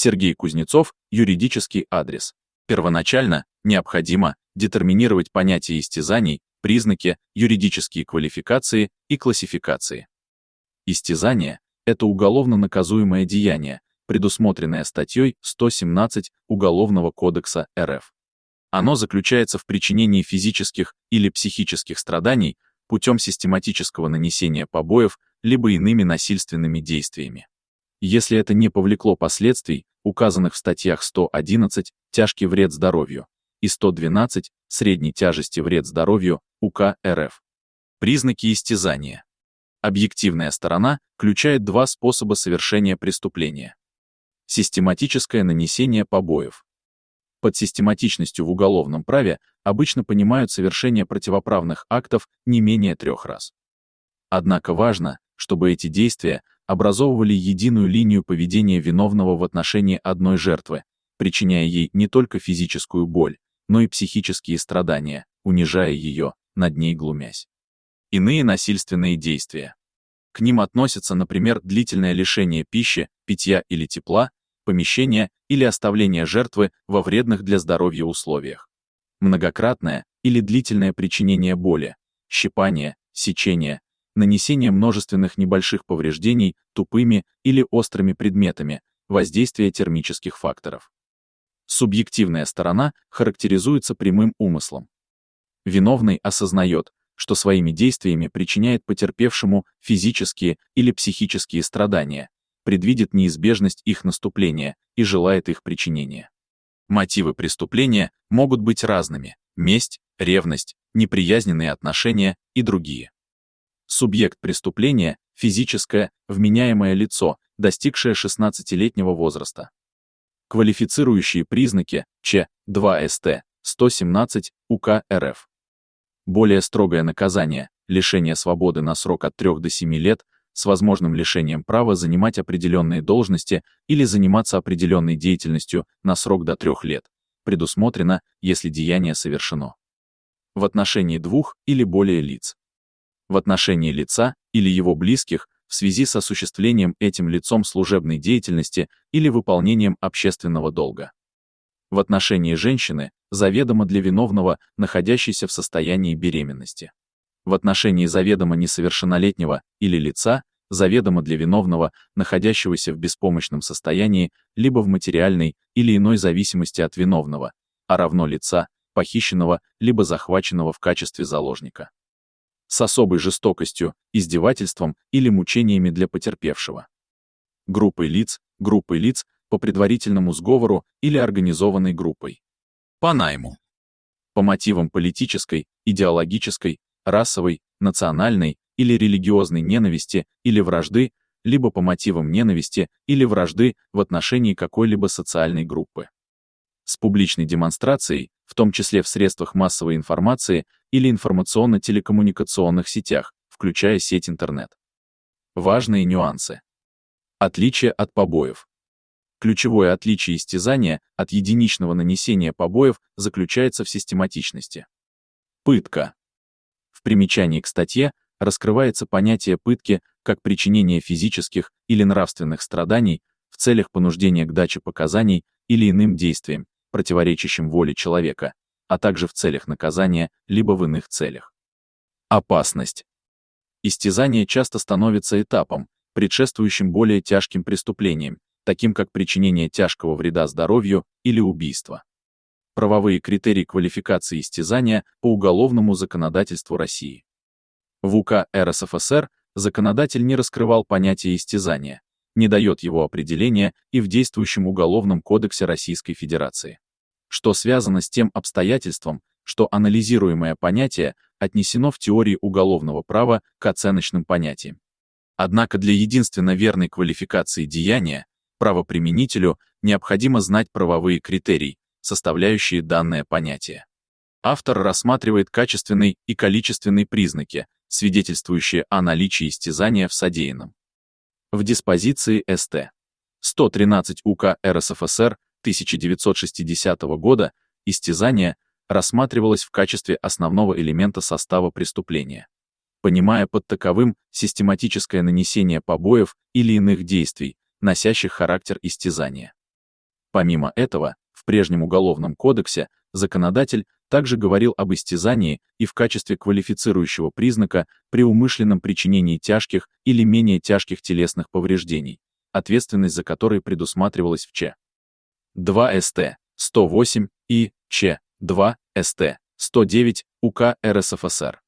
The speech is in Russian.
Сергей Кузнецов, юридический адрес. Первоначально необходимо детерминировать понятие истязаний, признаки, юридические квалификации и классификации. Истязание – это уголовно наказуемое деяние, предусмотренное статьей 117 Уголовного кодекса РФ. Оно заключается в причинении физических или психических страданий путем систематического нанесения побоев либо иными насильственными действиями. Если это не повлекло последствий, указанных в статьях 111 «Тяжкий вред здоровью» и 112 «Средней тяжести вред здоровью» УК РФ. Признаки истязания. Объективная сторона включает два способа совершения преступления. Систематическое нанесение побоев. Под систематичностью в уголовном праве обычно понимают совершение противоправных актов не менее 3 раз. Однако важно, чтобы эти действия образовывали единую линию поведения виновного в отношении одной жертвы, причиняя ей не только физическую боль, но и психические страдания, унижая ее, над ней глумясь. Иные насильственные действия. К ним относятся, например, длительное лишение пищи, питья или тепла, помещения или оставление жертвы во вредных для здоровья условиях. Многократное или длительное причинение боли, щипание, сечение, нанесение множественных небольших повреждений тупыми или острыми предметами, воздействие термических факторов. Субъективная сторона характеризуется прямым умыслом. Виновный осознает, что своими действиями причиняет потерпевшему физические или психические страдания, предвидит неизбежность их наступления и желает их причинения. Мотивы преступления могут быть разными: месть, ревность, неприязненные отношения и другие. Субъект преступления – физическое, вменяемое лицо, достигшее 16-летнего возраста. Квалифицирующие признаки Ч. 2 СТ 117 УК РФ. Более строгое наказание – лишение свободы на срок от 3 до 7 лет с возможным лишением права занимать определенные должности или заниматься определенной деятельностью на срок до 3 лет, предусмотрено, если деяние совершено в отношении 2 или более лиц. В отношении лица или его близких в связи с осуществлением этим лицом служебной деятельности или выполнением общественного долга. В отношении женщины, заведомо для виновного, находящейся в состоянии беременности. В отношении заведомо несовершеннолетнего или лица, заведомо для виновного, находящегося в беспомощном состоянии, либо в материальной или иной зависимости от виновного, а равно лица, похищенного либо захваченного в качестве заложника. С особой жестокостью, издевательством или мучениями для потерпевшего. Группой лиц по предварительному сговору или организованной группой. По найму. По мотивам политической, идеологической, расовой, национальной или религиозной ненависти или вражды, либо по мотивам ненависти или вражды в отношении какой-либо социальной группы. С публичной демонстрацией, в том числе в средствах массовой информации или информационно-телекоммуникационных сетях, включая сеть интернет. Важные нюансы. Отличие от побоев. Ключевое отличие истязания от единичного нанесения побоев заключается в систематичности. Пытка. В примечании к статье раскрывается понятие пытки как причинение физических или нравственных страданий в целях понуждения к даче показаний или иным действиям, противоречащим воле человека, а также в целях наказания, либо в иных целях. Опасность. Истязание часто становится этапом, предшествующим более тяжким преступлениям, таким как причинение тяжкого вреда здоровью или убийство. Правовые критерии квалификации истязания по уголовному законодательству России. В УК РСФСР законодатель не раскрывал понятие истязания, не дает его определения и в действующем Уголовном кодексе Российской Федерации, что связано с тем обстоятельством, что анализируемое понятие отнесено в теории уголовного права к оценочным понятиям. Однако для единственно верной квалификации деяния правоприменителю необходимо знать правовые критерии, составляющие данное понятие. Автор рассматривает качественные и количественные признаки, свидетельствующие о наличии истязания в содеянном. В диспозиции СТ 113 УК РСФСР 1960 года истязание рассматривалось в качестве основного элемента состава преступления, понимая под таковым систематическое нанесение побоев или иных действий, носящих характер истязания. Помимо этого, в прежнем Уголовном кодексе законодатель также говорил об истязании и в качестве квалифицирующего признака при умышленном причинении тяжких или менее тяжких телесных повреждений, ответственность за которые предусматривалась в Ч. 2 СТ 108 и Ч. 2 СТ 109 УК РСФСР.